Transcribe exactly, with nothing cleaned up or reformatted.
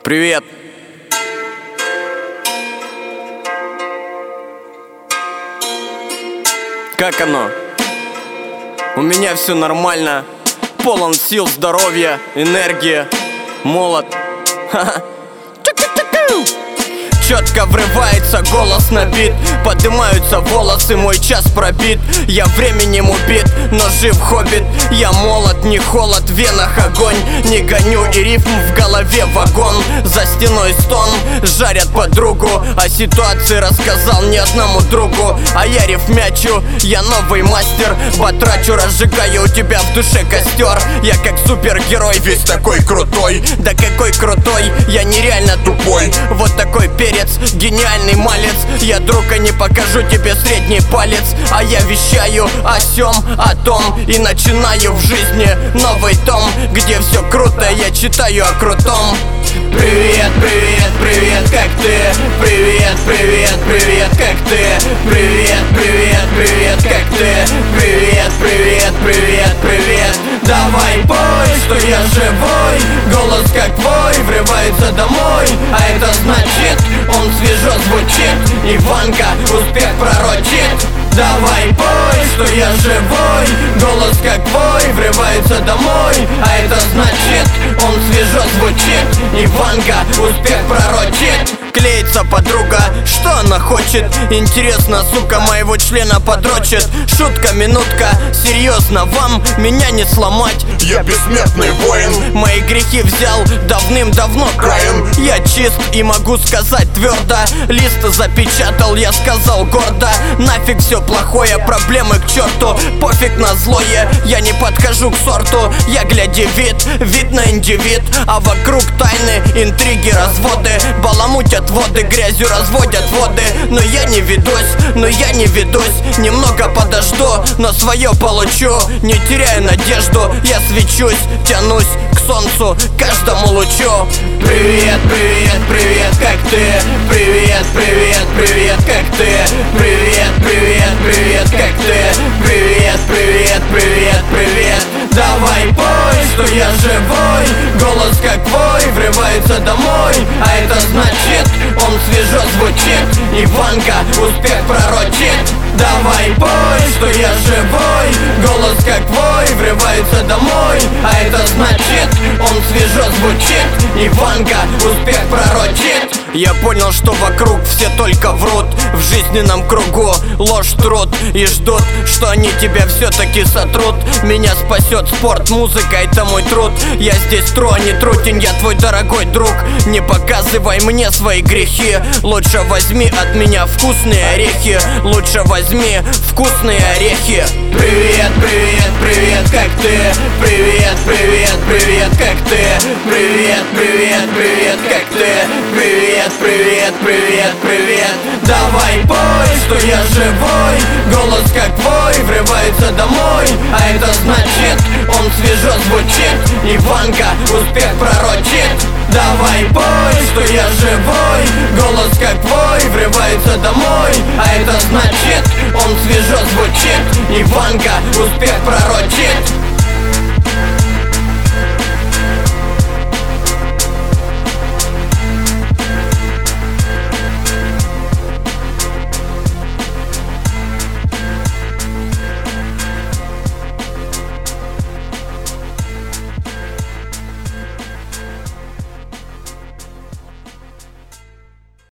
Привет. Как оно? У меня все нормально. Полон сил, здоровья, энергия. Молод. Ха-ха. Четко врывается голос на бит, поднимаются волосы, мой час пробит. Я временем убит, но жив хоббит. Я молод, не холод, в венах огонь. Не гоню и рифм в голове вагон. За стеной стон, жарят подругу. О ситуации рассказал не одному другу. А я рифмячу, я новый мастер. Потрачу, разжигаю у тебя в душе костер. Я как супергерой, весь такой крутой. Да какой крутой, я нереально тупой. Вот такой перец, гениальный малец. Я, друг, а не покажу тебе средний палец. А я вещаю о сём, о том. И начинаю в жизни новый том, где все круто, я читаю о крутом. Привет, привет, привет, как ты? Привет, привет, привет, как ты? Привет, привет, привет, как ты? Привет, привет, привет, привет. Давай пой, что я живой. Голос как твой врывается домой. А это значит, он свежо звучит. Иванка успех пророчит. Давай пой, что я живой. Голос как твой врывается домой. А это значит, он свежо звучит. Иванка успех пророчит. Клеится подруга, что она хочет? Интересно, сука, моего члена подрочит. Шутка, минутка, серьезно, вам меня не сломать. Я бессмертный воин. Мои грехи взял давным-давно краем. Я чист и могу сказать твердо. Лист запечатал, я сказал гордо. Нафиг все плохое, проблемы к черту. Пофиг на злое, я не подхожу к сорту. Я гляди вид, видно индивид. А вокруг тайны, интриги, разводы. Баламутят воды, грязью разводят воды. Но я не ведусь, но я не ведусь. Немного подожду, но свое получу. Не теряю надежду, я свечусь, тянусь к солнцу, каждому лучу. Привет, привет, привет, как ты? Привет, привет, привет, как ты? Привет, привет, привет, как ты? Привет, привет, привет, привет. Давай пой, что я живой. Голос как твой врывается домой. А это значит, он свежо звучит. Иванка успех пророчит. Давай пой, что я живой. Голос как твой врывается домой. А это значит, он свежо звучит. Иванка успех пророчит. Я понял, что вокруг все только врут. В жизненном кругу ложь, труд. И ждут, что они тебя все-таки сотрут. Меня спасет спорт, музыка, это мой труд. Я здесь тру, а не трутень, я твой дорогой друг. Не показывай мне свои грехи. Лучше возьми от меня вкусные орехи. Лучше возьми вкусные орехи. Привет, привет, привет, как ты? Привет, привет, привет, как ты? Привет, привет, привет, как ты? Привет, привет, привет, привет. Давай пой, что я живой. Голос как твой врывается домой. А это значит, он свежо звучит. Иванка успех пророчит. Давай пой, что я живой. Голос как твой врывается домой. А это значит, он свежо звучит. Иванка успех пророчит.